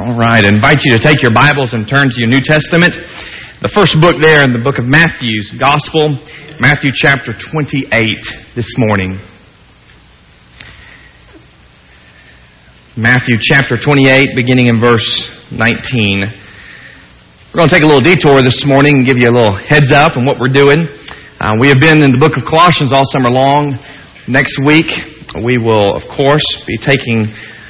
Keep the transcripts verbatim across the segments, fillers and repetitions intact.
All right, I invite you to take your Bibles and turn to your New Testament. The first book there in the book of Matthew's Gospel, Matthew chapter twenty-eight this morning. Matthew chapter twenty-eight, beginning in verse nineteen. We're going to take a little detour this morning and give you a little heads up on what we're doing. Uh, we have been in the book of Colossians all summer long. Next week, we will, of course, be taking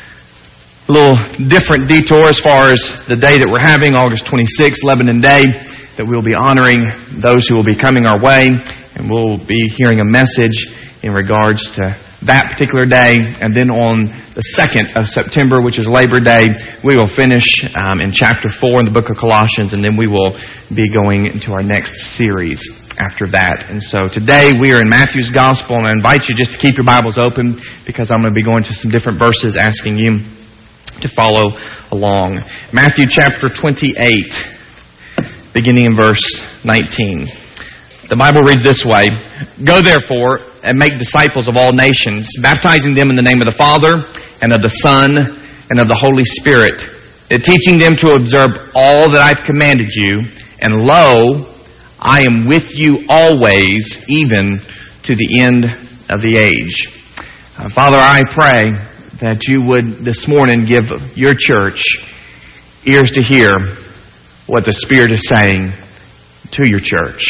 a little different detour as far as the day that we're having, August twenty-sixth, Lebanon Day, that we'll be honoring those who will be coming our way, and we'll be hearing a message in regards to that particular day. And then on the second of September, which is Labor Day, we will finish um, in chapter four in the book of Colossians, and then we will be going into our next series after that. And so today we are in Matthew's Gospel, and I invite you just to keep your Bibles open because I'm going to be going to some different verses asking you to follow along. Matthew chapter twenty-eight, beginning in verse nineteen. The Bible reads this way: "Go therefore and make disciples of all nations, baptizing them in the name of the Father and of the Son and of the Holy Spirit, teaching them to observe all that I've commanded you. And lo, I am with you always, even to the end of the age." Uh, Father, I pray that you would this morning give your church ears to hear what the Spirit is saying to your church.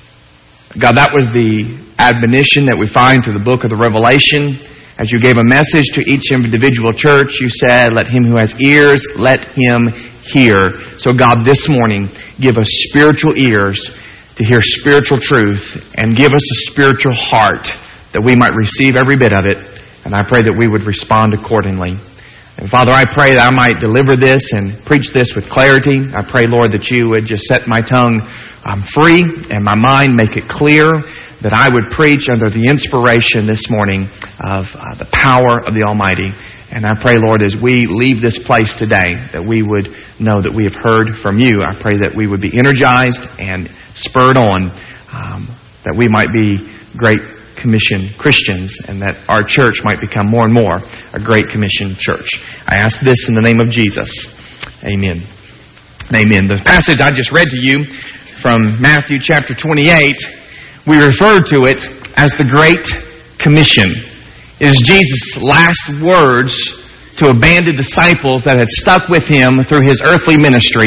God, that was the admonition that we find through the book of the Revelation. As you gave a message to each individual church, you said, "Let him who has ears, let him hear." So God, this morning, give us spiritual ears to hear spiritual truth, and give us a spiritual heart that we might receive every bit of it. And I pray that we would respond accordingly. And Father, I pray that I might deliver this and preach this with clarity. I pray, Lord, that you would just set my tongue um, free and my mind make it clear, that I would preach under the inspiration this morning of uh, the power of the Almighty. And I pray, Lord, as we leave this place today, that we would know that we have heard from you. I pray that we would be energized and spurred on, um, that we might be great Commission Christians, and that our church might become more and more a Great Commission church. I ask this in the name of Jesus. Amen. Amen. The passage I just read to you from Matthew chapter twenty-eight, we refer to it as the Great Commission. It is Jesus' last words to abandoned disciples that had stuck with him through his earthly ministry.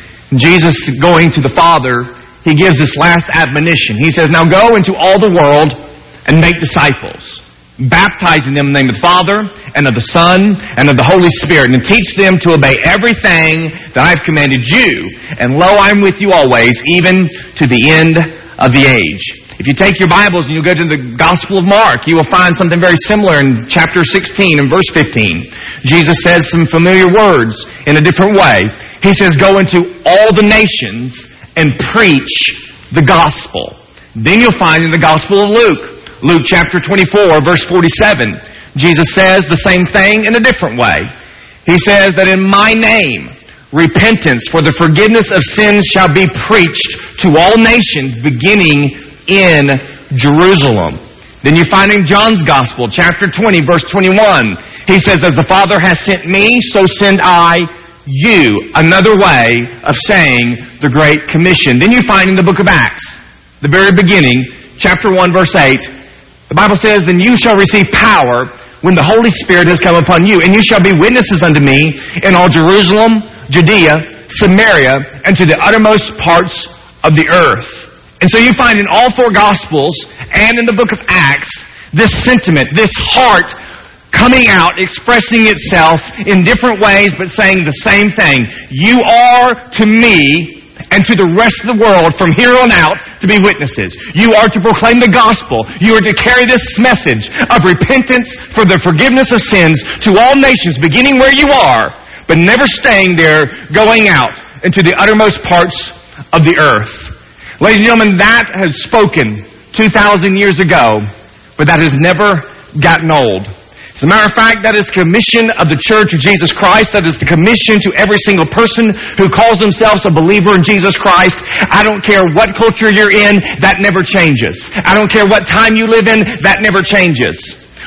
Jesus going to the Father, he gives this last admonition. He says, "Now go into all the world and make disciples, baptizing them in the name of the Father and of the Son and of the Holy Spirit, and teach them to obey everything that I've commanded you. And lo, I'm with you always, even to the end of the age." If you take your Bibles and you go to the Gospel of Mark, you will find something very similar in chapter sixteen and verse fifteen. Jesus says some familiar words in a different way. He says, "Go into all the nations and preach the gospel." Then you'll find in the Gospel of Luke, Luke chapter twenty-four, verse forty-seven, Jesus says the same thing in a different way. He says that in my name, repentance for the forgiveness of sins shall be preached to all nations, beginning in Jerusalem. Then you find in John's Gospel, chapter twenty, verse twenty-one, he says, "As the Father has sent me, so send I you." Another way of saying the Great Commission. Then you find in the book of Acts, the very beginning, chapter one, verse eight, the Bible says, "Then you shall receive power when the Holy Spirit has come upon you, and you shall be witnesses unto me in all Jerusalem, Judea, Samaria, and to the uttermost parts of the earth." And so you find in all four Gospels and in the book of Acts this sentiment, this heart coming out, expressing itself in different ways, but saying the same thing. You are to me and to the rest of the world from here on out to be witnesses. You are to proclaim the gospel. You are to carry this message of repentance for the forgiveness of sins to all nations, beginning where you are, but never staying there, going out into the uttermost parts of the earth. Ladies and gentlemen, that has spoken two thousand years ago, but that has never gotten old. As a matter of fact, that is the commission of the Church of Jesus Christ. That is the commission to every single person who calls themselves a believer in Jesus Christ. I don't care what culture you're in, that never changes. I don't care what time you live in, that never changes.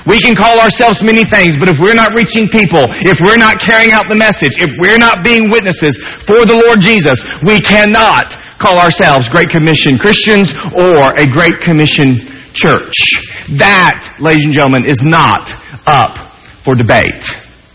We can call ourselves many things, but if we're not reaching people, if we're not carrying out the message, if we're not being witnesses for the Lord Jesus, we cannot call ourselves Great Commission Christians or a Great Commission church. That, ladies and gentlemen, is not up for debate.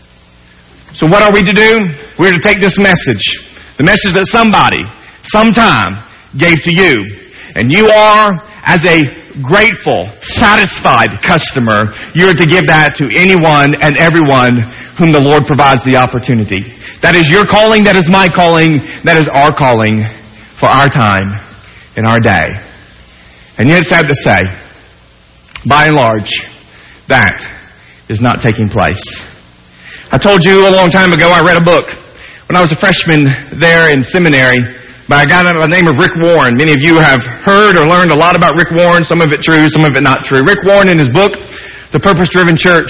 So what are we to do? We're to take this message, the message that somebody, sometime, gave to you, and you are, as a grateful, satisfied customer, you're to give that to anyone and everyone whom the Lord provides the opportunity. That is your calling, that is my calling, that is our calling for our time in our day. And yet, sad to say, by and large, that is not taking place. I told you a long time ago, I read a book when I was a freshman there in seminary by a guy by the name of Rick Warren. Many of you have heard or learned a lot about Rick Warren, some of it true, some of it not true. Rick Warren, in his book, The Purpose-Driven Church,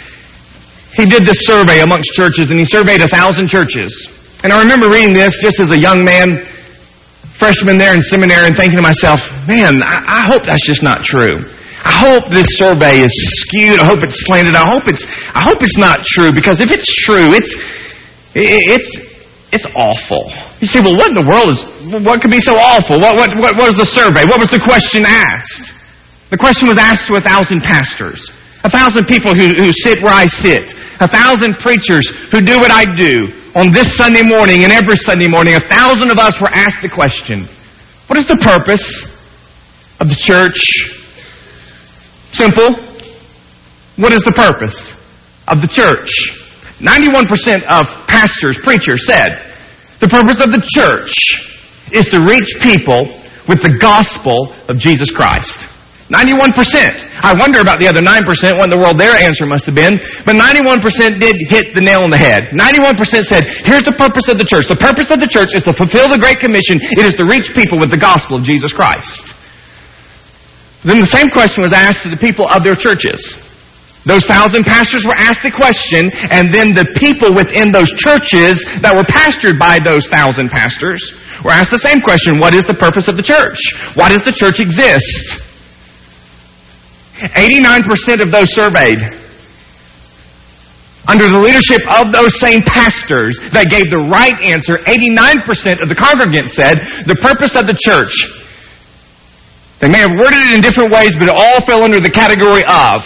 he did this survey amongst churches, and he surveyed a thousand churches. And I remember reading this just as a young man, freshman there in seminary, and thinking to myself, man, I, I hope that's just not true. I hope this survey is skewed. I hope it's slanted. I hope it's, I hope it's not true, because if it's true, it's, it's, it's awful. You say, well, what in the world is, what could be so awful? What, what, what was the survey? What was the question asked? The question was asked to a thousand pastors, a thousand people who, who sit where I sit, a thousand preachers who do what I do on this Sunday morning and every Sunday morning. A thousand of us were asked the question, what is the purpose of the church? Simple. What is the purpose of the church? ninety-one percent of pastors, preachers said, the purpose of the church is to reach people with the gospel of Jesus Christ. ninety-one percent. I wonder about the other nine percent, what in the world their answer must have been. But ninety-one percent did hit the nail on the head. ninety-one percent said, here's the purpose of the church. The purpose of the church is to fulfill the Great Commission. It is to reach people with the gospel of Jesus Christ. Then the same question was asked to the people of their churches. Those thousand pastors were asked the question, and then the people within those churches that were pastored by those thousand pastors were asked the same question, what is the purpose of the church? Why does the church exist? eighty-nine percent of those surveyed, under the leadership of those same pastors that gave the right answer, eighty-nine percent of the congregants said, the purpose of the church, they may have worded it in different ways, but it all fell under the category of,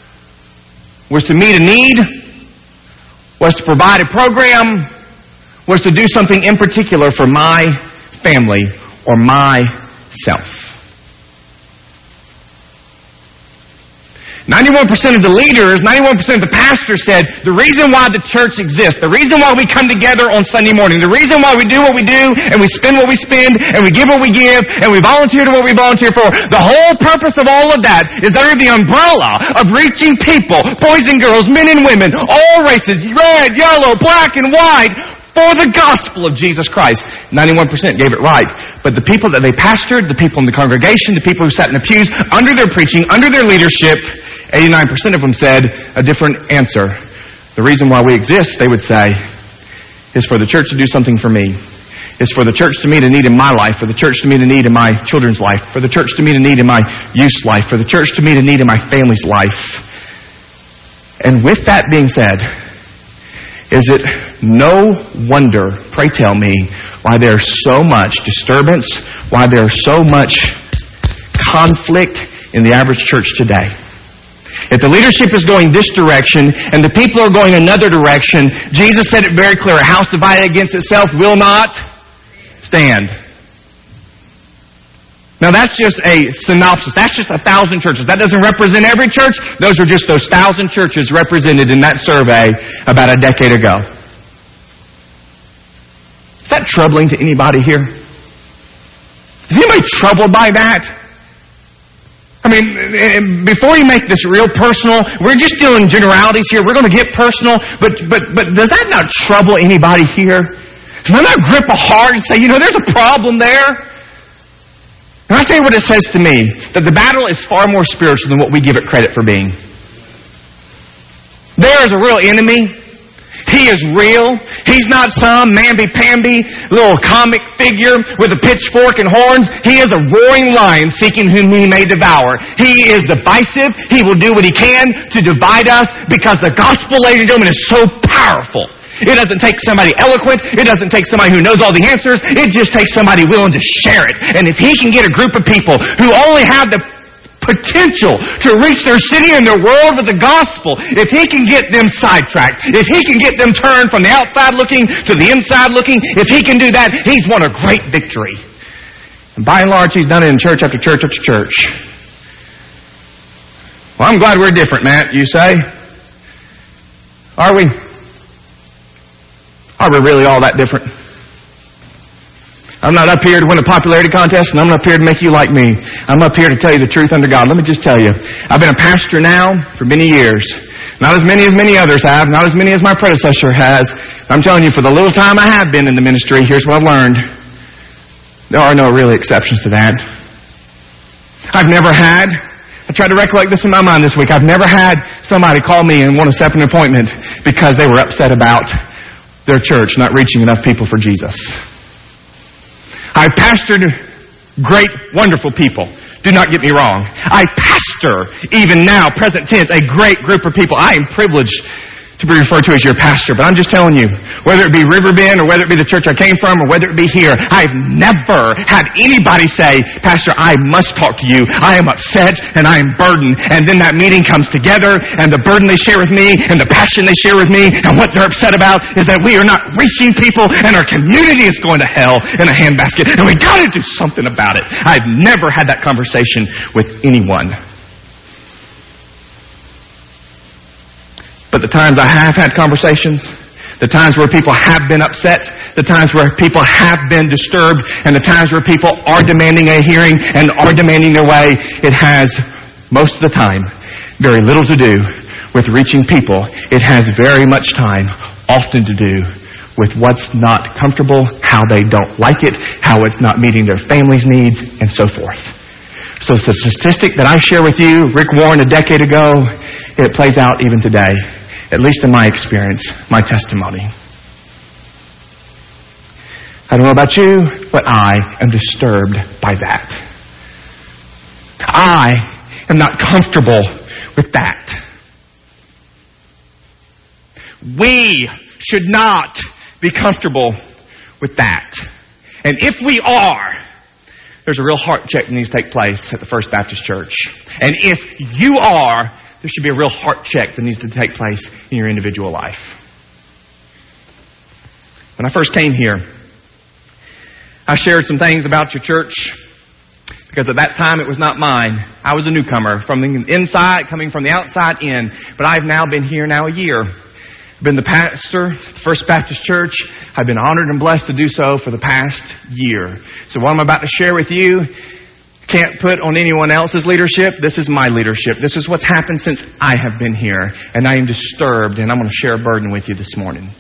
was to meet a need, was to provide a program, was to do something in particular for my family or myself. ninety-one percent of the leaders, ninety-one percent of the pastors said, the reason why the church exists, the reason why we come together on Sunday morning, the reason why we do what we do, and we spend what we spend, and we give what we give, and we volunteer to what we volunteer for, the whole purpose of all of that is under the umbrella of reaching people, boys and girls, men and women, all races, red, yellow, black, and white, for the gospel of Jesus Christ. ninety-one percent gave it right. But the people that they pastored, the people in the congregation, the people who sat in the pews, under their preaching, under their leadership, eighty-nine percent of them said a different answer. The reason why we exist, they would say, is for the church to do something for me. Is for the church to meet a need in my life, for the church to meet a need in my children's life, for the church to meet a need in my youth's life, for the church to meet a need in my family's life. And with that being said, is it no wonder, pray tell me, why there's so much disturbance, why there's so much conflict in the average church today? If the leadership is going this direction and the people are going another direction, Jesus said it very clear, a house divided against itself will not stand. Now that's just a synopsis. That's just a thousand churches. That doesn't represent every church. Those are just those thousand churches represented in that survey about a decade ago. Is that troubling to anybody here? Is anybody troubled by that? I mean, before you make this real personal, we're just doing generalities here. We're going to get personal, but but but does that not trouble anybody here? Does that not grip a heart and say, you know, there's a problem there? And I'll tell you what it says to me, that the battle is far more spiritual than what we give it credit for being. There is a real enemy. He He is real. He's not some mamby-pamby little comic figure with a pitchfork and horns. He is a roaring lion seeking whom he may devour. He is divisive. He will do what he can to divide us because the gospel, ladies and gentlemen, is so powerful. It doesn't take somebody eloquent. It doesn't take somebody who knows all the answers. It just takes somebody willing to share it. And if he can get a group of people who only have the potential to reach their city and their world with the gospel, if he can get them sidetracked, if he can get them turned from the outside looking to the inside looking, if he can do that, he's won a great victory. And by and large, he's done it in church after church after church. Well, I'm glad we're different, Matt, you say. Are we? Are we really all that different? I'm not up here to win a popularity contest, and I'm not up here to make you like me. I'm up here to tell you the truth under God. Let me just tell you, I've been a pastor now for many years. Not as many as many others have, not as many as my predecessor has. I'm telling you, for the little time I have been in the ministry, here's what I've learned. There are no really exceptions to that. I've never had, I tried to recollect this in my mind this week, I've never had somebody call me and want to set up an appointment because they were upset about their church not reaching enough people for Jesus. I've pastored great, wonderful people. Do not get me wrong. I pastor, even now, present tense, a great group of people. I am privileged to be referred to as your pastor, but I'm just telling you, whether it be Riverbend or whether it be the church I came from or whether it be here, I've never had anybody say, Pastor, I must talk to you. I am upset and I am burdened. And then that meeting comes together and the burden they share with me and the passion they share with me and what they're upset about is that we are not reaching people and our community is going to hell in a handbasket and we got to do something about it. I've never had that conversation with anyone. But the times I have had conversations, the times where people have been upset, the times where people have been disturbed, and the times where people are demanding a hearing and are demanding their way, it has, most of the time, very little to do with reaching people. It has very much time, often to do with what's not comfortable, how they don't like it, how it's not meeting their family's needs, and so forth. So the statistic that I share with you, Rick Warren a decade ago, it plays out even today. At least in my experience, my testimony. I don't know about you, but I am disturbed by that. I am not comfortable with that. We should not be comfortable with that. And if we are, there's a real heart check that needs to take place at the First Baptist Church. And if you are, there should be a real heart check that needs to take place in your individual life. When I first came here, I shared some things about your church because at that time it was not mine. I was a newcomer from the inside, coming from the outside in. But I've now been here now a year. I've been the pastor at the First Baptist Church. I've been honored and blessed to do so for the past year. So what I'm about to share with you can't put on anyone else's leadership. This is my leadership. This is what's happened since I have been here. And I am disturbed, and I'm going to share a burden with you this morning.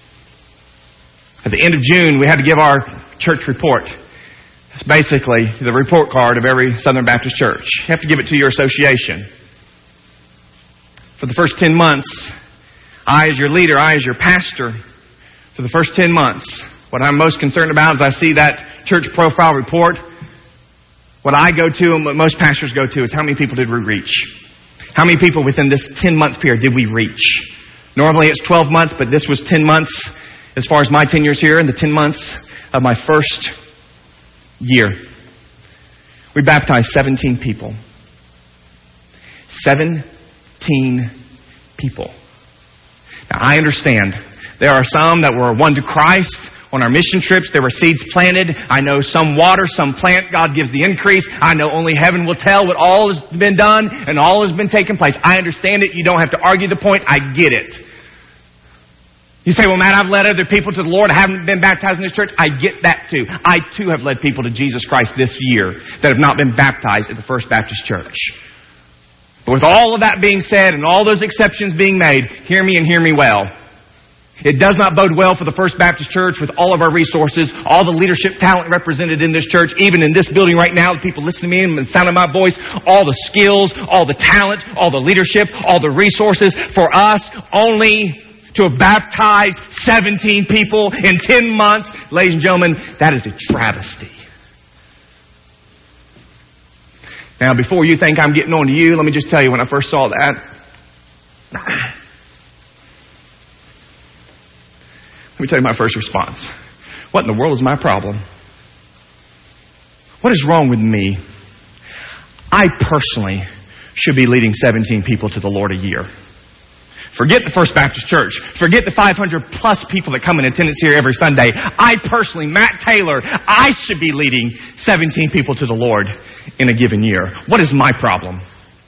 At the end of June, we had to give our church report. It's basically the report card of every Southern Baptist church. You have to give it to your association. For the first ten months, I as your leader, I as your pastor, for the first ten months, what I'm most concerned about is I see that church profile report. What I go to and what most pastors go to is how many people did we reach? How many people within this ten-month period did we reach? Normally it's twelve months, but this was ten months as far as my tenures here and the ten months of my first year. We baptized seventeen people. seventeen people. Now I understand there are some that were won to Christ. On our mission trips, there were seeds planted. I know some water, some plant. God gives the increase. I know only heaven will tell what all has been done and all has been taking place. I understand it. You don't have to argue the point. I get it. You say, well, Matt, I've led other people to the Lord. I haven't been baptized in this church. I get that too. I too have led people to Jesus Christ this year that have not been baptized at the First Baptist Church. But with all of that being said and all those exceptions being made, hear me and hear me well. It does not bode well for the First Baptist Church with all of our resources, all the leadership talent represented in this church, even in this building right now, the people listening to me and the sound of my voice, all the skills, all the talent, all the leadership, all the resources. For us, only to have baptized seventeen people in ten months. Ladies and gentlemen, that is a travesty. Now, before you think I'm getting on to you, let me just tell you when I first saw that. Let me tell you my first response. What in the world is my problem? What is wrong with me? I personally should be leading seventeen people to the Lord a year. Forget the First Baptist Church. Forget the five hundred plus people that come in attendance here every Sunday. I personally, Matt Taylor, I should be leading seventeen people to the Lord in a given year. What is my problem?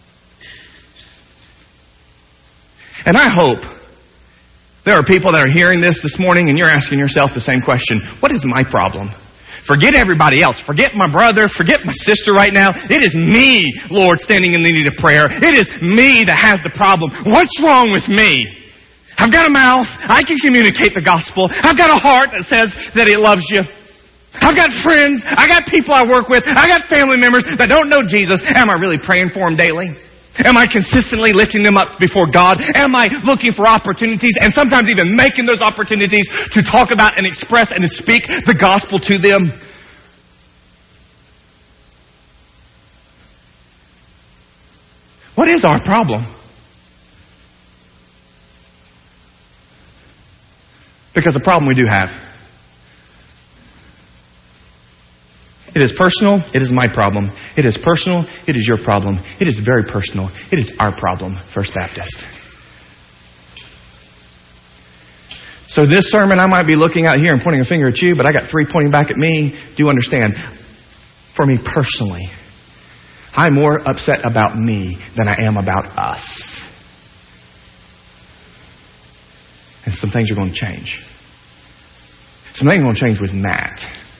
And I hope there are people that are hearing this this morning and you're asking yourself the same question. What is my problem? Forget everybody else. Forget my brother. Forget my sister right now. It is me, Lord, standing in the need of prayer. It is me that has the problem. What's wrong with me? I've got a mouth. I can communicate the gospel. I've got a heart that says that it loves you. I've got friends. I got people I work with. I got family members that don't know Jesus. Am I really praying for them daily? Am I consistently lifting them up before God? Am I looking for opportunities and sometimes even making those opportunities to talk about and express and to speak the gospel to them? What is our problem? Because the problem we do have. It is personal. It is my problem. It is personal. It is your problem. It is very personal. It is our problem, First Baptist. So this sermon, I might be looking out here and pointing a finger at you, but I got three pointing back at me. Do you understand? For me personally, I'm more upset about me than I am about us. And some things are going to change. Some things are going to change with Matt.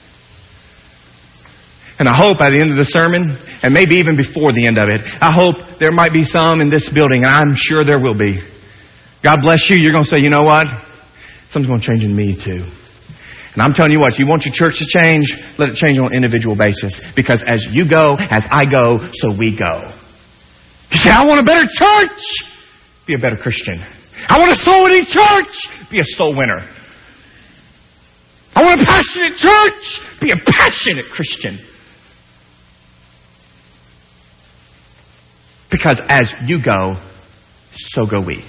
And I hope by the end of the sermon, and maybe even before the end of it, I hope there might be some in this building, and I'm sure there will be. God bless you. You're going to say, you know what? Something's going to change in me too. And I'm telling you what, you want your church to change, let it change on an individual basis. Because as you go, as I go, so we go. You say, I want a better church. Be a better Christian. I want a soul-winning church. Be a soul winner. I want a passionate church. Be a passionate Christian. Because as you go, so go we.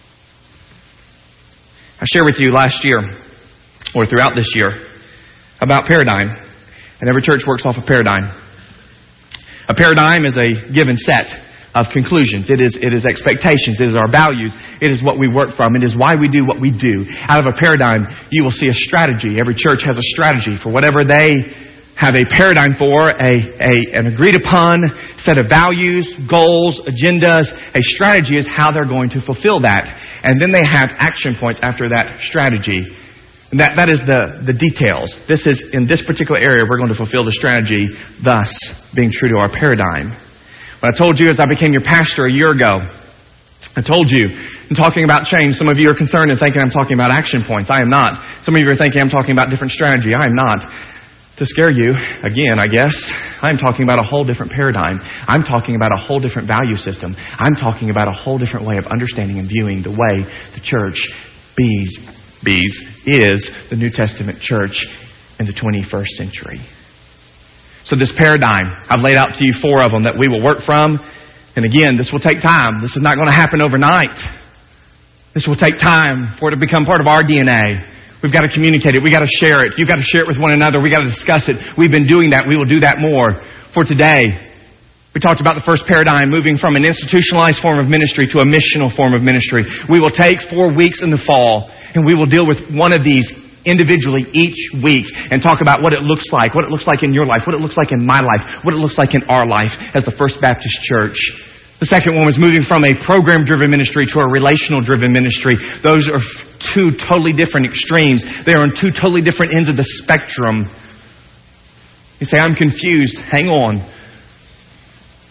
I shared with you last year, or throughout this year, about paradigm. And every church works off a paradigm. A paradigm is a given set of conclusions. It is, it is expectations. It is our values. It is what we work from. It is why we do what we do. Out of a paradigm, you will see a strategy. Every church has a strategy for whatever they have a paradigm for, a, a an agreed upon set of values, goals, agendas. A strategy is how they're going to fulfill that. And then they have action points after that strategy. And that, that is the, the details. This is, in this particular area, we're going to fulfill the strategy, thus being true to our paradigm. What I told you as I became your pastor a year ago, I told you, in talking about change, some of you are concerned and thinking I'm talking about action points. I am not. Some of you are thinking I'm talking about different strategy. I am not. To scare you, again, I guess, I'm talking about a whole different paradigm. I'm talking about a whole different value system. I'm talking about a whole different way of understanding and viewing the way the church bees, bees is the New Testament church in the twenty-first century. So this paradigm, I've laid out to you four of them that we will work from. And again, this will take time. This is not going to happen overnight. This will take time for it to become part of our D N A. We've got to communicate it. We've got to share it. You've got to share it with one another. We've got to discuss it. We've been doing that. We will do that more. For today, we talked about the first paradigm, moving from an institutionalized form of ministry to a missional form of ministry. We will take four weeks in the fall, and we will deal with one of these individually each week and talk about what it looks like, what it looks like in your life, what it looks like in my life, what it looks like in our life as the First Baptist Church. The second one was moving from a program-driven ministry to a relational-driven ministry. Those are two totally different extremes. They are on two totally different ends of the spectrum. You say, I'm confused. Hang on.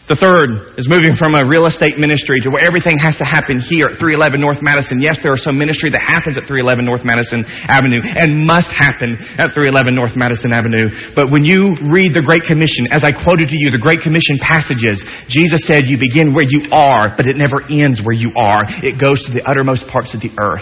The third is moving from a real estate ministry to where everything has to happen here at three eleven North Madison. Yes, there are some ministry that happens at three eleven North Madison Avenue and must happen at three eleven North Madison Avenue. But when you read the Great Commission, as I quoted to you, the Great Commission passages, Jesus said you begin where you are, but it never ends where you are. It goes to the uttermost parts of the earth.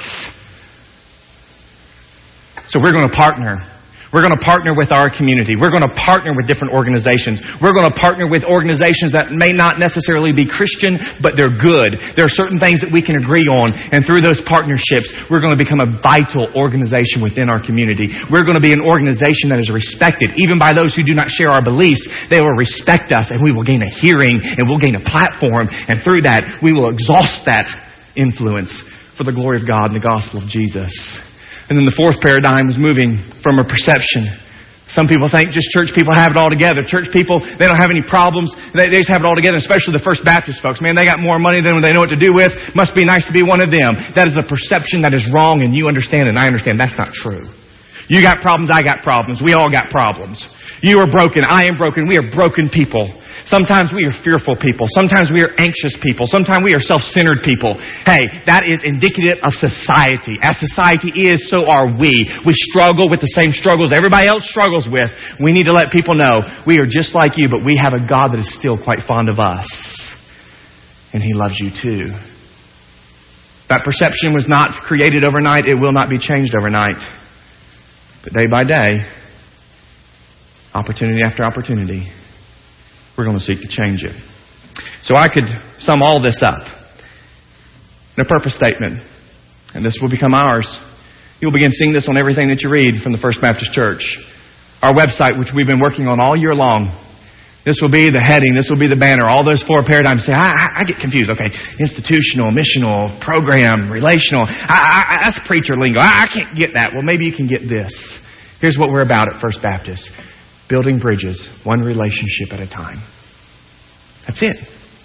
So we're going to partner. We're going to partner with our community. We're going to partner with different organizations. We're going to partner with organizations that may not necessarily be Christian, but they're good. There are certain things that we can agree on, and through those partnerships, we're going to become a vital organization within our community. We're going to be an organization that is respected. Even by those who do not share our beliefs, they will respect us, and we will gain a hearing, and we'll gain a platform, and through that, we will exhaust that influence for the glory of God and the gospel of Jesus. And then the fourth paradigm is moving from a perception. Some people think just church people have it all together. Church people, they don't have any problems. They, they just have it all together, especially the First Baptist folks. Man, they got more money than they know what to do with. Must be nice to be one of them. That is a perception that is wrong, and you understand and I understand that's not true. You got problems, I got problems. We all got problems. You are broken, I am broken. We are broken people. Sometimes we are fearful people. Sometimes we are anxious people. Sometimes we are self-centered people. Hey, that is indicative of society. As society is, so are we. We struggle with the same struggles everybody else struggles with. We need to let people know we are just like you, but we have a God that is still quite fond of us. And He loves you too. That perception was not created overnight. It will not be changed overnight. But day by day, opportunity after opportunity, we're going to seek to change it. So I could sum all this up in a purpose statement, and this will become ours. You'll begin seeing this on everything that you read from the First Baptist Church. Our website, which we've been working on all year long, this will be the heading, this will be the banner. All those four paradigms say, I, I, I get confused. Okay, institutional, missional, program, relational. I, I, that's preacher lingo. I, I can't get that. Well, maybe you can get this. Here's what we're about at First Baptist. Building bridges, one relationship at a time. That's it.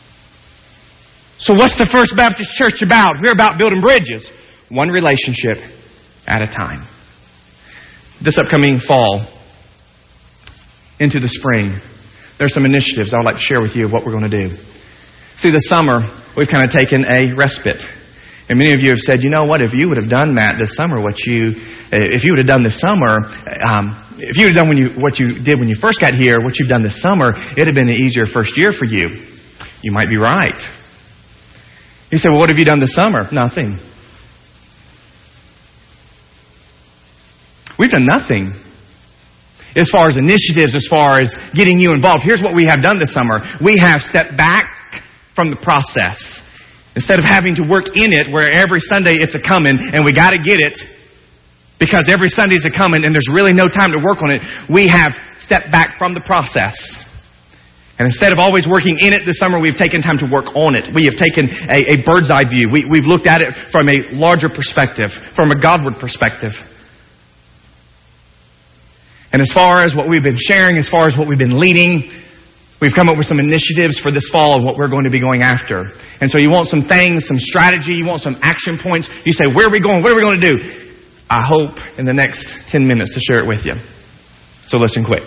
So what's the First Baptist Church about? We're about building bridges, one relationship at a time. This upcoming fall, into the spring, there's some initiatives I would like to share with you of what we're going to do. See, this summer, we've kind of taken a respite. And many of you have said, you know what, if you would have done, Matt, this summer, what you, if you would have done this summer, um, if you would have done when you, what you did when you first got here, what you've done this summer, it would have been an easier first year for you. You might be right. You say, well, what have you done this summer? Nothing. We've done nothing. As far as initiatives, as far as getting you involved, here's what we have done this summer. We have stepped back from the process. Instead of having to work in it, where every Sunday it's a coming and we got to get it because every Sunday's a coming and there's really no time to work on it, we have stepped back from the process. And instead of always working in it this summer, we've taken time to work on it. We have taken a, a bird's eye view. We, we've looked at it from a larger perspective, from a Godward perspective. And as far as what we've been sharing, as far as what we've been leading, we've come up with some initiatives for this fall of what we're going to be going after. And so you want some things, some strategy, you want some action points. You say, where are we going? What are we going to do? I hope in the next ten minutes to share it with you. So listen quick.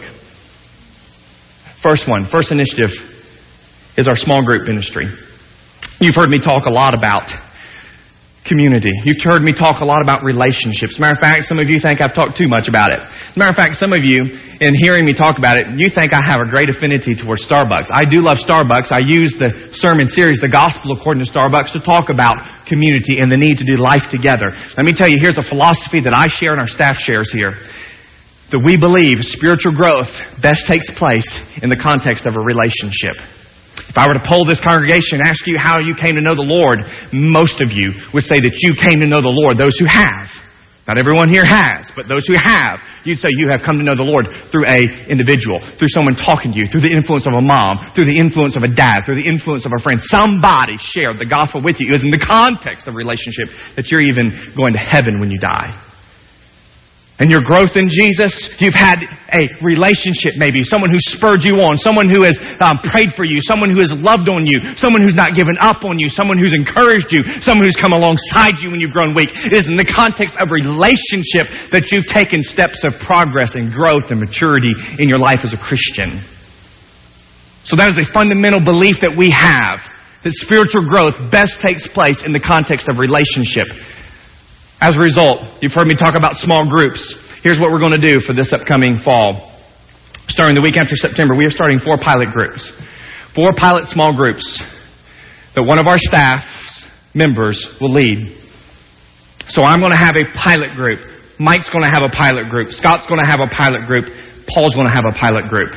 First one, first initiative is our small group ministry. You've heard me talk a lot about community. You've heard me talk a lot about relationships. As a matter of fact, some of you think I've talked too much about it. As a matter of fact, some of you, in hearing me talk about it, you think I have a great affinity towards Starbucks. I do love Starbucks. I use the sermon series, The Gospel According to Starbucks, to talk about community and the need to do life together. Let me tell you, here's a philosophy that I share and our staff shares here. That we believe spiritual growth best takes place in the context of a relationship. If I were to poll this congregation and ask you how you came to know the Lord, most of you would say that you came to know the Lord. Those who have. Not everyone here has, but those who have, you'd say you have come to know the Lord through a individual, through someone talking to you, through the influence of a mom, through the influence of a dad, through the influence of a friend. Somebody shared the gospel with you. It was in the context of a relationship that you're even going to heaven when you die. And your growth in Jesus, you've had a relationship maybe, someone who spurred you on, someone who has um, prayed for you, someone who has loved on you, someone who's not given up on you, someone who's encouraged you, someone who's come alongside you when you've grown weak. It is in the context of relationship that you've taken steps of progress and growth and maturity in your life as a Christian. So that is a fundamental belief that we have, that spiritual growth best takes place in the context of relationship. As a result, you've heard me talk about small groups. Here's what we're going to do for this upcoming fall. Starting the week after September, we are starting four pilot groups. Four pilot small groups that one of our staff members will lead. So I'm going to have a pilot group. Mike's going to have a pilot group. Scott's going to have a pilot group. Paul's going to have a pilot group.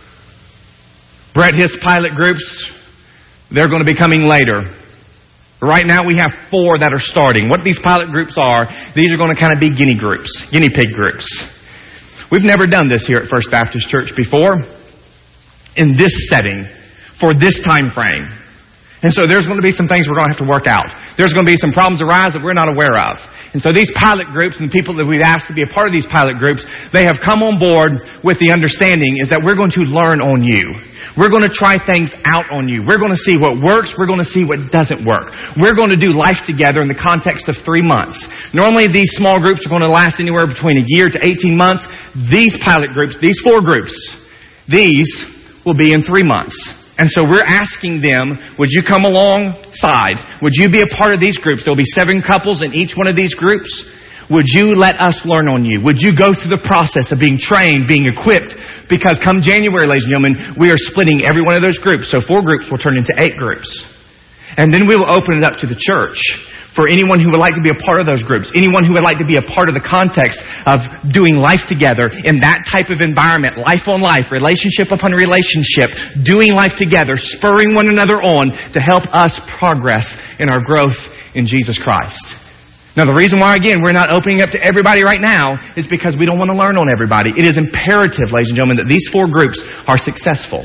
Brett, his pilot groups, they're going to be coming later. Right now we have four that are starting. What these pilot groups are, these are going to kind of be guinea groups, guinea pig groups. We've never done this here at First Baptist Church before in this setting for this time frame. And so there's going to be some things we're going to have to work out. There's going to be some problems arise that we're not aware of. And so these pilot groups and the people that we've asked to be a part of these pilot groups, they have come on board with the understanding is that we're going to learn on you. We're going to try things out on you. We're going to see what works. We're going to see what doesn't work. We're going to do life together in the context of three months. Normally these small groups are going to last anywhere between a year to eighteen months. These pilot groups, these four groups, these will be in three months. And so we're asking them, would you come alongside? Would you be a part of these groups? There'll be seven couples in each one of these groups. Would you let us learn on you? Would you go through the process of being trained, being equipped? Because come January, ladies and gentlemen, we are splitting every one of those groups. So four groups will turn into eight groups. And then we will open it up to the church for anyone who would like to be a part of those groups, anyone who would like to be a part of the context of doing life together in that type of environment, life on life, relationship upon relationship, doing life together, spurring one another on to help us progress in our growth in Jesus Christ. Now, the reason why, again, we're not opening up to everybody right now is because we don't want to learn on everybody. It is imperative, ladies and gentlemen, that these four groups are successful.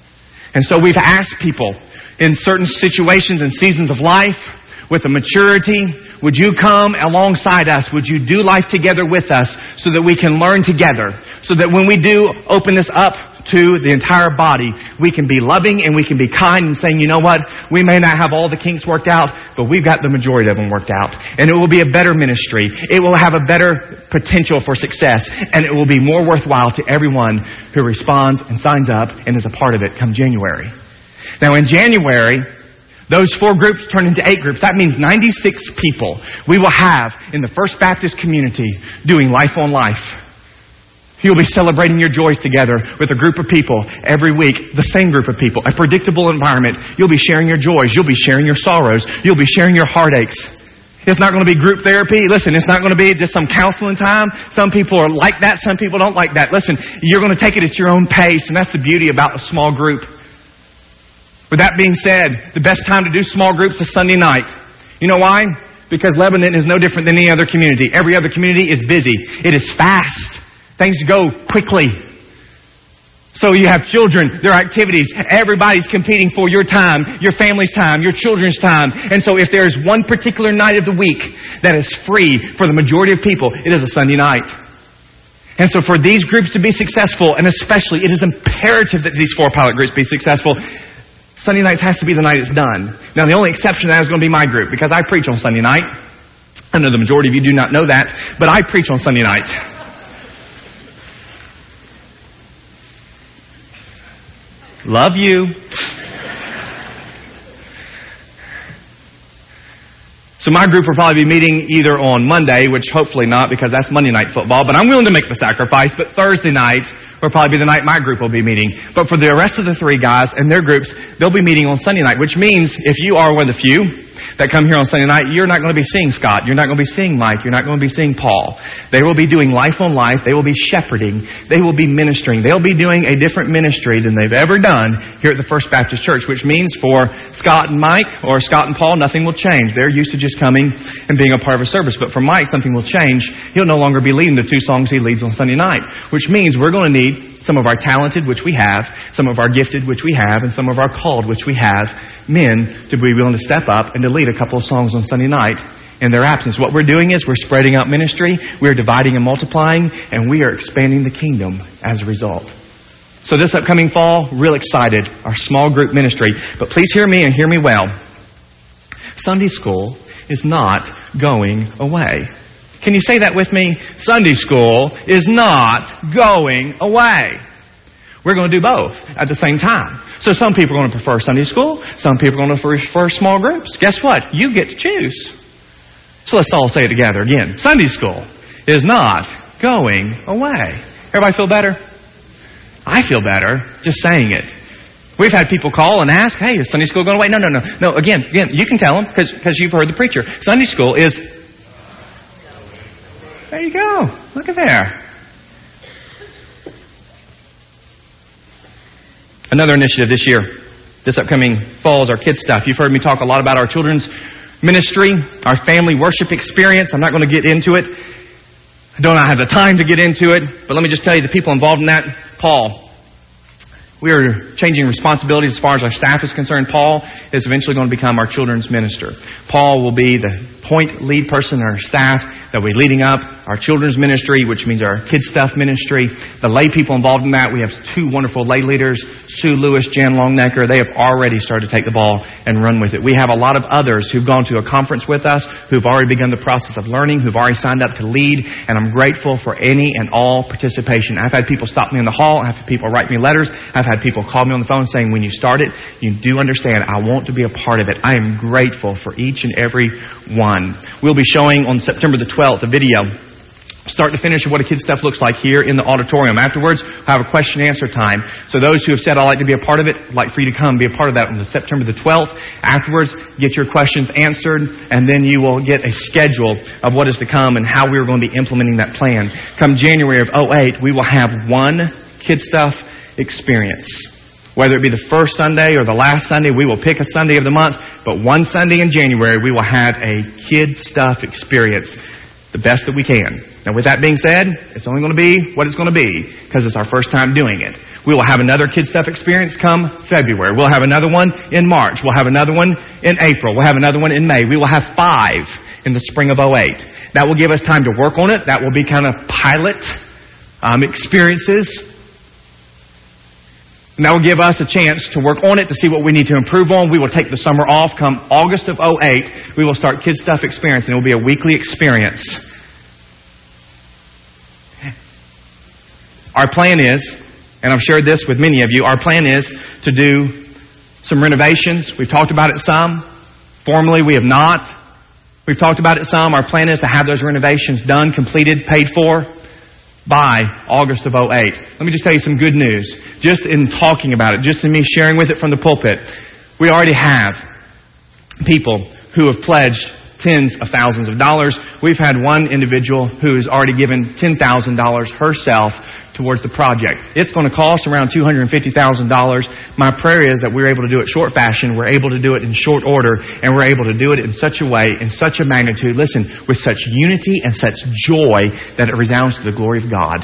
And so we've asked people in certain situations and seasons of life, with a maturity, would you come alongside us? Would you do life together with us so that we can learn together? So that when we do open this up to the entire body, we can be loving and we can be kind and saying, you know what? We may not have all the kinks worked out, but we've got the majority of them worked out. And it will be a better ministry. It will have a better potential for success. And it will be more worthwhile to everyone who responds and signs up and is a part of it come January. Now in January, those four groups turn into eight groups. That means ninety-six people we will have in the First Baptist community doing life on life. You'll be celebrating your joys together with a group of people every week, the same group of people, a predictable environment. You'll be sharing your joys. You'll be sharing your sorrows. You'll be sharing your heartaches. It's not going to be group therapy. Listen, it's not going to be just some counseling time. Some people are like that. Some people don't like that. Listen, you're going to take it at your own pace, and that's the beauty about a small group. With that being said, the best time to do small groups is Sunday night. You know why? Because Lebanon is no different than any other community. Every other community is busy. It is fast. Things go quickly. So you have children, their activities. Everybody's competing for your time, your family's time, your children's time. And so if there's one particular night of the week that is free for the majority of people, it is a Sunday night. And so for these groups to be successful, and especially it is imperative that these four pilot groups be successful, Sunday nights has to be the night it's done. Now, the only exception to that is going to be my group, because I preach on Sunday night. I know the majority of you do not know that, but I preach on Sunday night. Love you. So my group will probably be meeting either on Monday, which hopefully not because that's Monday night football, but I'm willing to make the sacrifice. But Thursday night will probably be the night my group will be meeting. But for the rest of the three guys and their groups, they'll be meeting on Sunday night, which means if you are one of the few that come here on Sunday night, you're not going to be seeing Scott. You're not going to be seeing Mike. You're not going to be seeing Paul. They will be doing life on life. They will be shepherding. They will be ministering. They'll be doing a different ministry than they've ever done here at the First Baptist Church, which means for Scott and Mike or Scott and Paul, nothing will change. They're used to just coming and being a part of a service. But for Mike, something will change. He'll no longer be leading the two songs he leads on Sunday night, which means we're going to need some of our talented, which we have, some of our gifted, which we have, and some of our called, which we have, men to be willing to step up and to lead a couple of songs on Sunday night in their absence. What we're doing is we're spreading out ministry, we're dividing and multiplying, and we are expanding the kingdom as a result. So this upcoming fall, real excited, our small group ministry. But please hear me and hear me well. Sunday school is not going away. Can you say that with me? Sunday school is not going away. We're going to do both at the same time. So some people are going to prefer Sunday school. Some people are going to prefer small groups. Guess what? You get to choose. So let's all say it together again. Sunday school is not going away. Everybody feel better? I feel better just saying it. We've had people call and ask, hey, is Sunday school going away? No, no, no. No, again, again, you can tell them because you've heard the preacher. Sunday school is... There you go. Look at there. Another initiative this year, this upcoming fall, is our kids stuff. You've heard me talk a lot about our children's ministry, our family worship experience. I'm not going to get into it. I don't have the time to get into it, but let me just tell you the people involved in that. Paul. We are changing responsibilities as far as our staff is concerned. Paul is eventually going to become our children's minister. Paul will be the point lead person in our staff that we're leading up our children's ministry, which means our kids stuff ministry. The lay people involved in that, we have two wonderful lay leaders, Sue Lewis, Jan Longnecker. They have already started to take the ball and run with it. We have a lot of others who've gone to a conference with us, who've already begun the process of learning, who've already signed up to lead, and I'm grateful for any and all participation. I've had people stop me in the hall. I've had people write me letters. I've had people call me on the phone saying, when you start it, you do understand, I want to be a part of it. I am grateful for each and every one. We'll be showing on September the twelfth a video, start to finish, of what a kid's stuff looks like here in the auditorium. Afterwards, we'll have a question and answer time. So those who have said, I'd like to be a part of it, I'd like for you to come be a part of that on the September the twelfth. Afterwards, get your questions answered, and then you will get a schedule of what is to come and how we're going to be implementing that plan. Come January of oh eight, we will have one kid stuff experience. Whether it be the first Sunday or the last Sunday, we will pick a Sunday of the month, but one Sunday in January, we will have a kid stuff experience, the best that we can. Now, with that being said, it's only going to be what it's going to be because it's our first time doing it. We will have another kid stuff experience come February. We'll have another one in March. We'll have another one in April. We'll have another one in May. We will have five in the spring of oh eight. That will give us time to work on it. That will be kind of pilot um, experiences. And that will give us a chance to work on it, to see what we need to improve on. We will take the summer off. Come August of oh eight, we will start Kids Stuff Experience, and it will be a weekly experience. Our plan is, and I've shared this with many of you, our plan is to do some renovations. We've talked about it some. Formally, we have not. We've talked about it some. Our plan is to have those renovations done, completed, paid for by August of oh eight. Let me just tell you some good news. Just in talking about it, just in me sharing with it from the pulpit, we already have people who have pledged tens of thousands of dollars. We've had one individual who has already given ten thousand dollars herself towards the project. It's going to cost around two hundred fifty thousand dollars. My prayer is that we're able to do it short fashion, we're able to do it in short order, and we're able to do it in such a way, in such a magnitude, listen, with such unity and such joy that it resounds to the glory of God.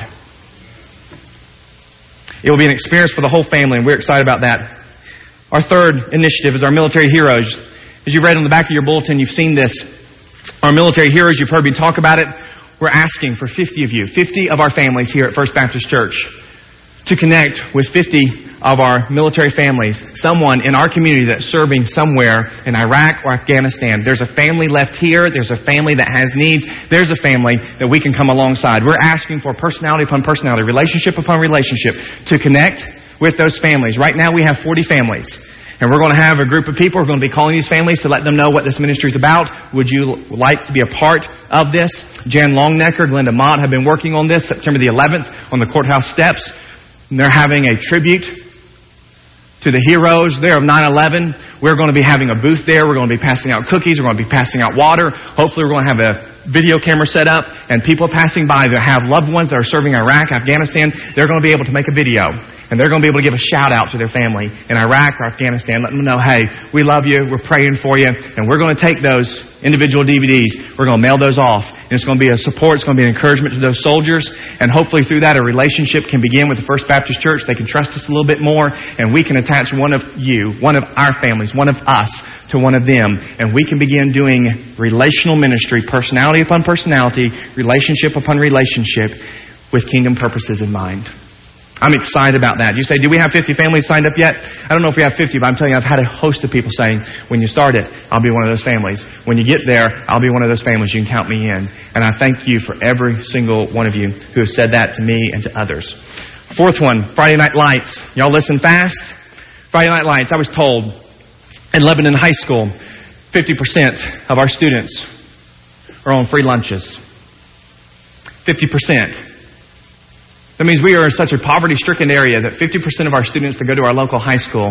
It will be an experience for the whole family, and we're excited about that. Our third initiative is our military heroes. As you read on the back of your bulletin, you've seen this. Our military heroes, you've heard me talk about it. We're asking for fifty of you, fifty of our families here at First Baptist Church, to connect with fifty of our military families, someone in our community that's serving somewhere in Iraq or Afghanistan. There's a family left here. There's a family that has needs. There's a family that we can come alongside. We're asking for personality upon personality, relationship upon relationship, to connect with those families. Right now we have forty families. And we're going to have a group of people. We're going to be calling these families to let them know what this ministry is about. Would you like to be a part of this? Jan Longnecker, Glenda Mott have been working on this September the eleventh on the courthouse steps. And they're having a tribute to the heroes there of nine eleven. We're going to be having a booth there. We're going to be passing out cookies. We're going to be passing out water. Hopefully we're going to have a video camera set up. And people passing by that have loved ones that are serving Iraq, Afghanistan, they're going to be able to make a video. And they're going to be able to give a shout out to their family in Iraq or Afghanistan, letting them know, hey, we love you, we're praying for you, and we're going to take those individual D V Ds, we're going to mail those off, and it's going to be a support, it's going to be an encouragement to those soldiers, and hopefully through that a relationship can begin with the First Baptist Church. They can trust us a little bit more, and we can attach one of you, one of our families, one of us, to one of them, and we can begin doing relational ministry, personality upon personality, relationship upon relationship, with kingdom purposes in mind. I'm excited about that. You say, do we have fifty families signed up yet? I don't know if we have fifty, but I'm telling you, I've had a host of people saying, when you start it, I'll be one of those families. When you get there, I'll be one of those families. You can count me in. And I thank you for every single one of you who has said that to me and to others. Fourth one, Friday Night Lights. Y'all listen fast. Friday Night Lights. I was told in Lebanon High School, fifty percent of our students are on free lunches. fifty percent. That means we are in such a poverty-stricken area that fifty percent of our students that go to our local high school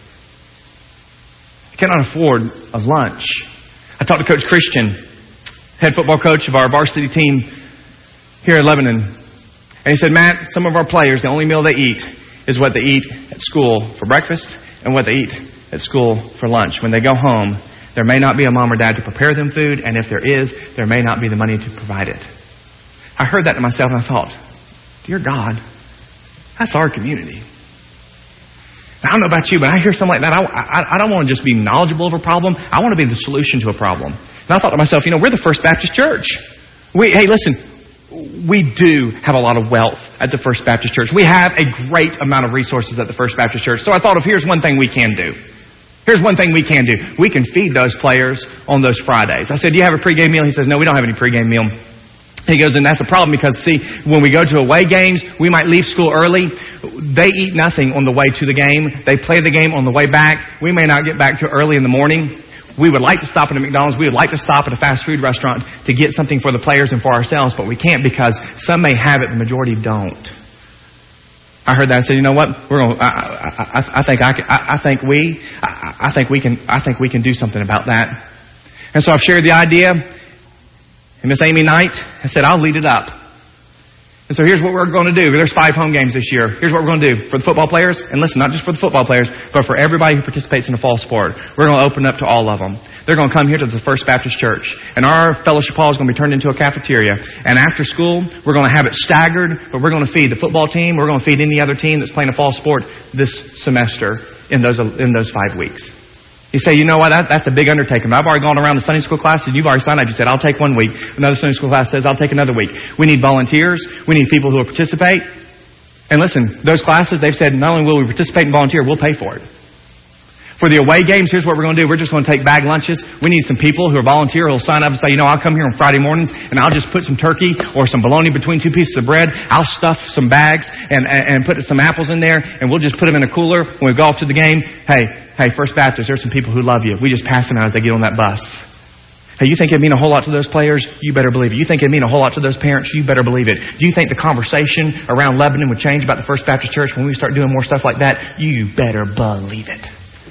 cannot afford a lunch. I talked to Coach Christian, head football coach of our varsity team here in Lebanon. And he said, Matt, some of our players, the only meal they eat is what they eat at school for breakfast and what they eat at school for lunch. When they go home, there may not be a mom or dad to prepare them food, and if there is, there may not be the money to provide it. I heard that to myself and I thought, dear God, that's our community. Now, I don't know about you, but I hear something like that. I, I, I don't want to just be knowledgeable of a problem. I want to be the solution to a problem. And I thought to myself, you know, we're the First Baptist Church. We, hey, listen, we do have a lot of wealth at the First Baptist Church. We have a great amount of resources at the First Baptist Church. So I thought of here's one thing we can do. Here's one thing we can do. We can feed those players on those Fridays. I said, do you have a pregame meal? He says, no, we don't have any pregame meal. He goes, and that's a problem because, see, when we go to away games, we might leave school early. They eat nothing on the way to the game. They play the game on the way back. We may not get back to early in the morning. We would like to stop at a McDonald's. We would like to stop at a fast food restaurant to get something for the players and for ourselves, but we can't because some may have it, the majority don't. I heard that and said, you know what? We're going. I, I, I think I, can, I, I think we. I, I think we can. I think we can do something about that. And so I've shared the idea. And Miss Amy Knight has said, I'll lead it up. And so here's what we're going to do. There's five home games this year. Here's what we're going to do for the football players. And listen, not just for the football players, but for everybody who participates in a fall sport. We're going to open up to all of them. They're going to come here to the First Baptist Church. And our fellowship hall is going to be turned into a cafeteria. And after school, we're going to have it staggered, but we're going to feed the football team. We're going to feed any other team that's playing a fall sport this semester in those, in those five weeks. You say, you know what, that, that's a big undertaking. I've already gone around the Sunday school class and you've already signed up. You said, I'll take one week. Another Sunday school class says, I'll take another week. We need volunteers. We need people who will participate. And listen, those classes, they've said, not only will we participate and volunteer, we'll pay for it. For the away games, here's what we're going to do. We're just going to take bag lunches. We need some people who are volunteer who will sign up and say, you know, I'll come here on Friday mornings and I'll just put some turkey or some bologna between two pieces of bread. I'll stuff some bags and, and, and put some apples in there and we'll just put them in a cooler when we go off to the game. Hey, hey, First Baptist, there's some people who love you. We just pass them out as they get on that bus. Hey, you think it'd mean a whole lot to those players? You better believe it. You think it'd mean a whole lot to those parents? You better believe it. Do you think the conversation around Lebanon would change about the First Baptist Church when we start doing more stuff like that? You better believe it.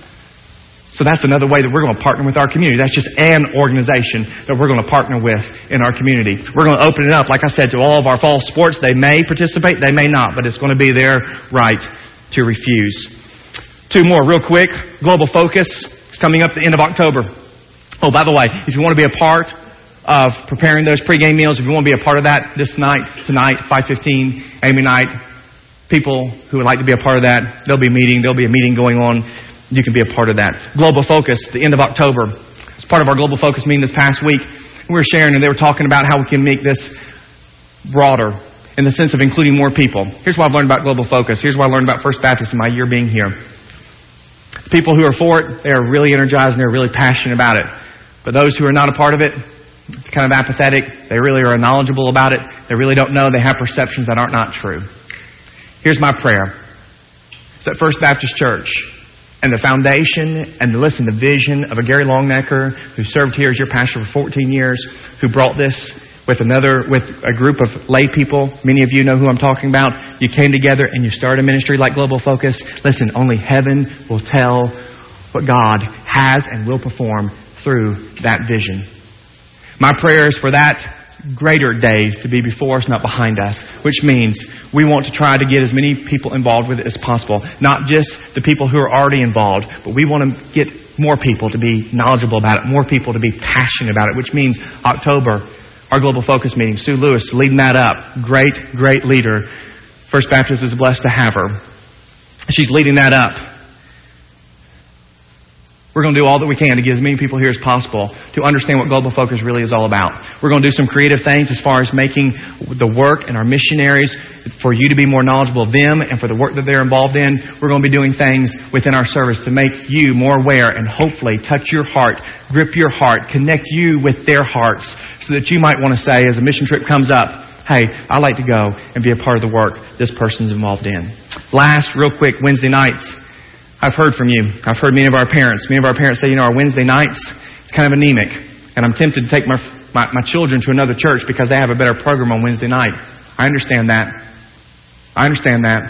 So that's another way that we're going to partner with our community. That's just an organization that we're going to partner with in our community. We're going to open it up, like I said, to all of our fall sports. They may participate, they may not, but it's going to be their right to refuse. Two more real quick. Global Focus is coming up at the end of October. Oh, by the way, if you want to be a part of preparing those pregame meals, if you want to be a part of that this night, tonight, five fifteen, Amy night, people who would like to be a part of that, there'll be a meeting, there'll be a meeting going on. You can be a part of that. Global Focus, the end of October. As part of our Global Focus meeting this past week, we were sharing and they were talking about how we can make this broader in the sense of including more people. Here's what I've learned about Global Focus. Here's what I learned about First Baptist in my year being here. The people who are for it, they are really energized and they're really passionate about it. But those who are not a part of it, kind of apathetic, they really are knowledgeable about it. They really don't know. They have perceptions that aren't not true. Here's my prayer. It's that First Baptist Church and the foundation and, listen, the vision of a Gary Longnecker who served here as your pastor for fourteen years, who brought this with another, with a group of lay people. Many of you know who I'm talking about. You came together and you started a ministry like Global Focus. Listen, only heaven will tell what God has and will perform through that vision. My prayer is for that greater days to be before us, not behind us, which means we want to try to get as many people involved with it as possible. Not just the people who are already involved, but we want to get more people to be knowledgeable about it, more people to be passionate about it, which means October, our Global Focus meeting. Sue Lewis leading that up. Great, great leader. First Baptist is blessed to have her. She's leading that up. We're going to do all that we can to get as many people here as possible to understand what Global Focus really is all about. We're going to do some creative things as far as making the work and our missionaries for you to be more knowledgeable of them and for the work that they're involved in. We're going to be doing things within our service to make you more aware and hopefully touch your heart, grip your heart, connect you with their hearts so that you might want to say as a mission trip comes up, hey, I like to go and be a part of the work this person's involved in. Last, real quick, Wednesday nights. I've heard from you. I've heard many of our parents. Many of our parents say, you know, our Wednesday nights, it's kind of anemic. And I'm tempted to take my, my, my children to another church because they have a better program on Wednesday night. I understand that. I understand that.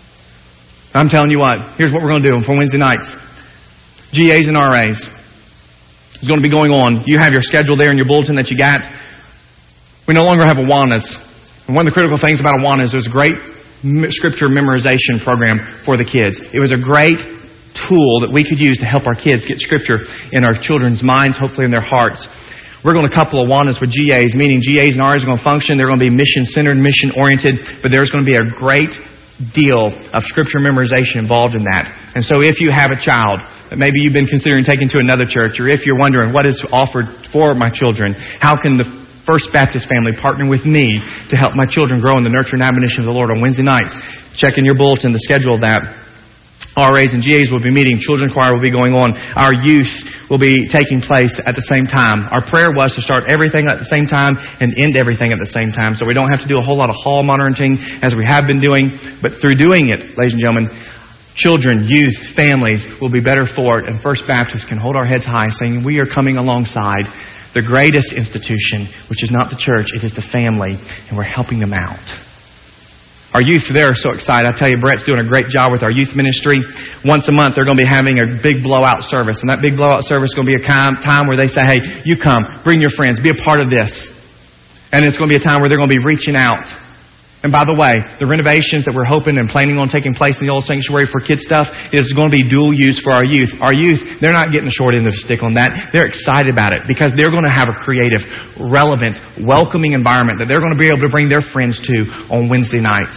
I'm telling you what, here's what we're going to do for Wednesday nights. G As and R As. It's going to be going on. You have your schedule there in your bulletin that you got. We no longer have Awanas. And one of the critical things about Awanas, there's a great scripture memorization program for the kids. It was a great tool that we could use to help our kids get scripture in our children's minds, hopefully in their hearts. We're going to couple Awanas with G As, meaning G As and R As are going to function. They're going to be mission-centered, mission-oriented, but there's going to be a great deal of scripture memorization involved in that. And so if you have a child that maybe you've been considering taking to another church, or if you're wondering what is offered for my children, how can the First Baptist family partner with me to help my children grow in the nurture and admonition of the Lord on Wednesday nights? Check in your bulletin the schedule of that. R As and G As will be meeting. Children's choir will be going on. Our youth will be taking place at the same time. Our prayer was to start everything at the same time and end everything at the same time. So we don't have to do a whole lot of hall monitoring as we have been doing. But through doing it, ladies and gentlemen, children, youth, families will be better for it. And First Baptist can hold our heads high saying we are coming alongside the greatest institution, which is not the church, it is the family. And we're helping them out. Our youth, they're so excited. I tell you, Brett's doing a great job with our youth ministry. Once a month, they're going to be having a big blowout service. And that big blowout service is going to be a time where they say, hey, you come, bring your friends, be a part of this. And it's going to be a time where they're going to be reaching out. And by the way, the renovations that we're hoping and planning on taking place in the old sanctuary for kids stuff is going to be dual use for our youth. Our youth, they're not getting the short end of the stick on that. They're excited about it because they're going to have a creative, relevant, welcoming environment that they're going to be able to bring their friends to on Wednesday nights.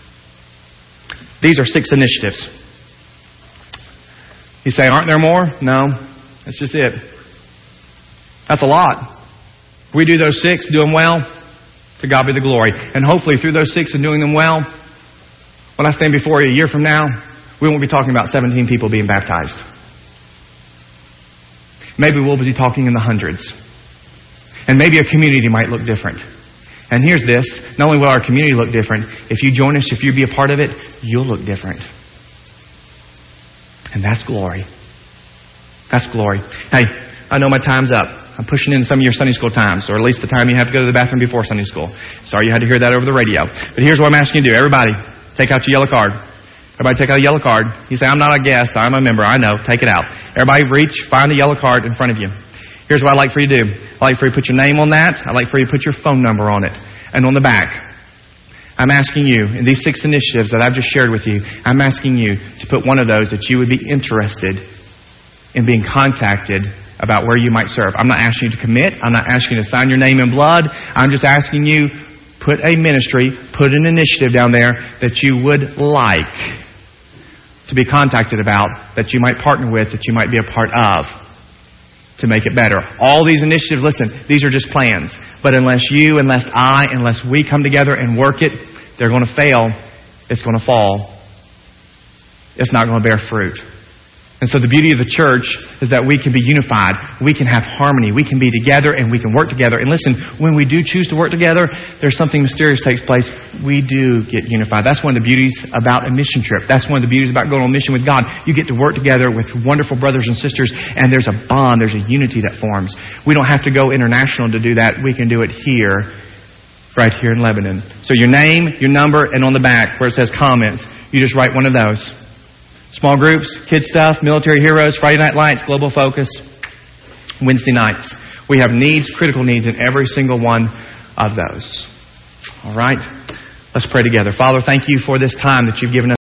These are six initiatives. You say, aren't there more? No, that's just it. That's a lot. If we do those six, do them well, to God be the glory. And hopefully through those six and doing them well, when I stand before you a year from now, we won't be talking about seventeen people being baptized. Maybe we'll be talking in the hundreds. And maybe a community might look different. And here's this, not only will our community look different, if you join us, if you be a part of it, you'll look different. And that's glory. That's glory. Hey, I know my time's up. I'm pushing in some of your Sunday school times, or at least the time you have to go to the bathroom before Sunday school. Sorry you had to hear that over the radio. But here's what I'm asking you to do. Everybody, take out your yellow card. Everybody take out a yellow card. You say, I'm not a guest, I'm a member. I know, take it out. Everybody reach, find the yellow card in front of you. Here's what I'd like for you to do. I'd like for you to put your name on that. I'd like for you to put your phone number on it. And on the back, I'm asking you, in these six initiatives that I've just shared with you, I'm asking you to put one of those that you would be interested in being contacted about where you might serve. I'm not asking you to commit. I'm not asking you to sign your name in blood. I'm just asking you, put a ministry, put an initiative down there that you would like to be contacted about, that you might partner with, that you might be a part of to make it better. All these initiatives, listen, these are just plans. But unless you, unless I, unless we come together and work it, they're going to fail. It's going to fall. It's not going to bear fruit. And so the beauty of the church is that we can be unified. We can have harmony. We can be together and we can work together. And listen, when we do choose to work together, there's something mysterious takes place. We do get unified. That's one of the beauties about a mission trip. That's one of the beauties about going on mission with God. You get to work together with wonderful brothers and sisters, and there's a bond, there's a unity that forms. We don't have to go international to do that. We can do it here, right here in Lebanon. So your name, your number, and on the back where it says comments, you just write one of those. Small groups, kids stuff, military heroes, Friday Night Lights, Global Focus, Wednesday nights. We have needs, critical needs in every single one of those. All right? Let's pray together. Father, thank you for this time that you've given us.